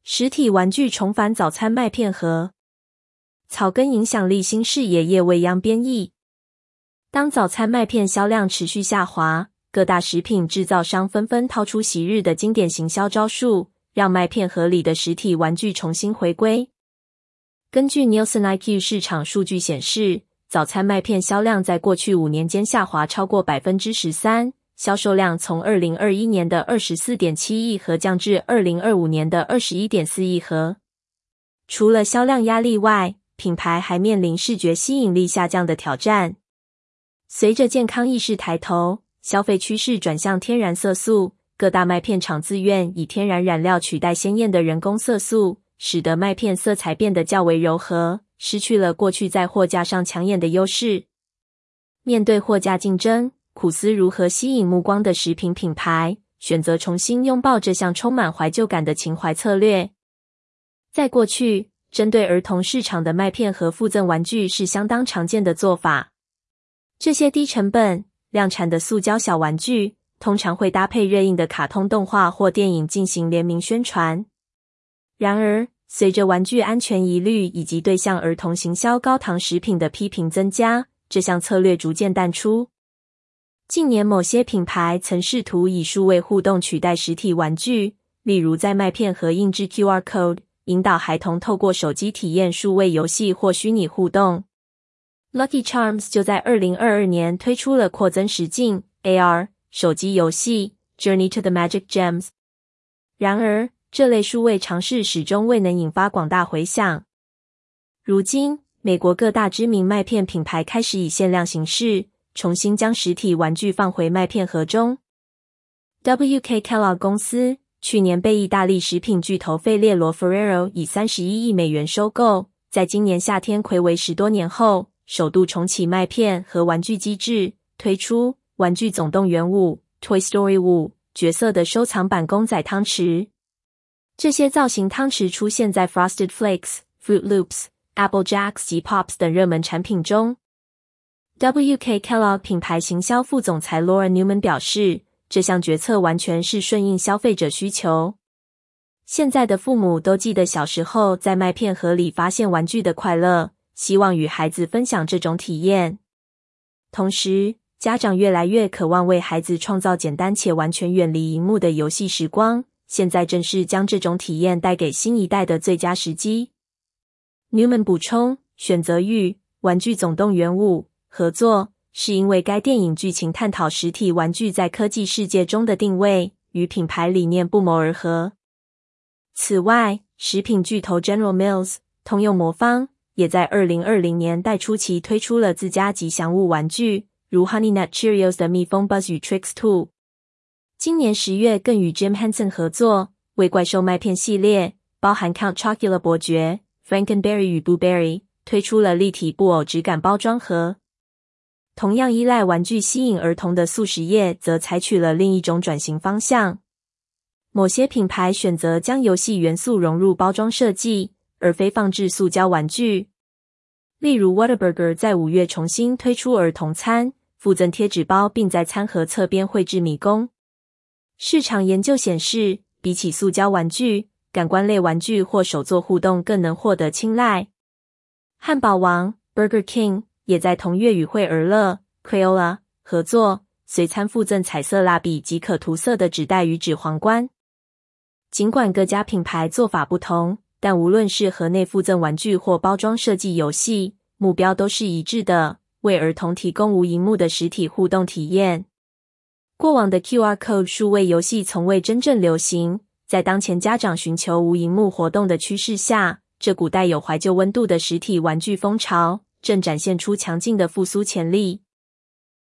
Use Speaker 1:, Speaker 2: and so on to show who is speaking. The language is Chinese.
Speaker 1: 实体玩具重返早餐麦片盒。草根影响力新视野叶未央编译。当早餐麦片销量持续下滑，各大食品制造商纷纷掏出昔日的经典行销招数，让麦片盒里的实体玩具重新回归。根据 Nielsen IQ 市场数据显示，早餐麦片销量在过去5年间下滑超过 13%， 销售量从2021年的 24.7 亿盒降至2025年的 21.4 亿盒。除了销量压力外，品牌还面临视觉吸引力下降的挑战。随着健康意识抬头，消费趋势转向天然色素，各大麦片厂自愿以天然染料取代鲜艳的人工色素，使得麦片色彩变得较为柔和，失去了过去在货架上抢眼的优势。面对货架竞争，苦思如何吸引目光的食品品牌，选择重新拥抱这项充满怀旧感的情怀策略。在过去，针对儿童市场的麦片盒附赠玩具是相当常见的做法。这些低成本、量产的塑胶小玩具，通常会搭配热映的卡通动画或电影进行联名宣传。然而，随着玩具安全疑虑以及对向儿童行销高糖食品的批评增加，这项策略逐渐淡出。近年某些品牌曾试图以数位互动取代实体玩具，例如在麦片盒印制 QR Code， 引导孩童透过手机体验数位游戏或虚拟互动。Lucky Charms 就在2022年推出了扩增实境 AR 手机游戏 Journey to the Magic Gems。然而，这类数位尝试始终未能引发广大回响。如今，美国各大知名麦片品牌开始以限量形式重新将实体玩具放回麦片盒中。WK Kellogg 公司去年被意大利食品巨头费列罗 Ferrero 以31亿美元收购，在今年夏天睽违10多年后，首度重启麦片和玩具机制，推出《玩具总动员5》Toy Story 5角色的收藏版公仔汤匙。这些造型汤匙出现在 Frosted Flakes、Fruit Loops、Apple Jacks 及 Pops 等热门产品中。WK Kellogg 品牌行销副总裁 Laura Newman 表示，这项决策完全是顺应消费者需求。现在的父母都记得小时候在麦片盒里发现玩具的快乐，希望与孩子分享这种体验。同时，家长越来越渴望为孩子创造简单且完全远离萤幕的游戏时光，现在正是将这种体验带给新一代的最佳时机。Newman 补充，选择与《玩具总动员5》合作，是因为该电影剧情探讨实体玩具在科技世界中的定位，与品牌理念不谋而合。此外，食品巨头 General Mills 通用魔方也在2020年代初期推出了自家吉祥物玩具，如 Honey Nut Cheerios 的蜜蜂 Buzz 与 Trix 2。今年10月更与 Jim Henson 合作，为怪兽麦片系列，包含 Count Chocula 伯爵、Frankenberry 与 Boo Berry， 推出了立体布偶质感包装盒。同样依赖玩具吸引儿童的速食业则采取了另一种转型方向。某些品牌选择将游戏元素融入包装设计，而非放置塑胶玩具。例如 Whataburger 在5月重新推出儿童餐，附赠贴纸包并在餐盒侧边绘制迷宫。市场研究显示，比起塑胶玩具，感官类玩具或手作互动更能获得青睐。汉堡王 Burger King 也在同月与惠而乐 Crayola 合作，随餐附赠彩色蜡笔及可涂色的纸袋与纸皇冠。尽管各家品牌做法不同，但无论是盒内附赠玩具或包装设计游戏，目标都是一致的，为儿童提供无萤幕的实体互动体验。过往的 QR Code 数位游戏从未真正流行，在当前家长寻求无萤幕活动的趋势下，这股带有怀旧温度的实体玩具风潮正展现出强劲的复苏潜力。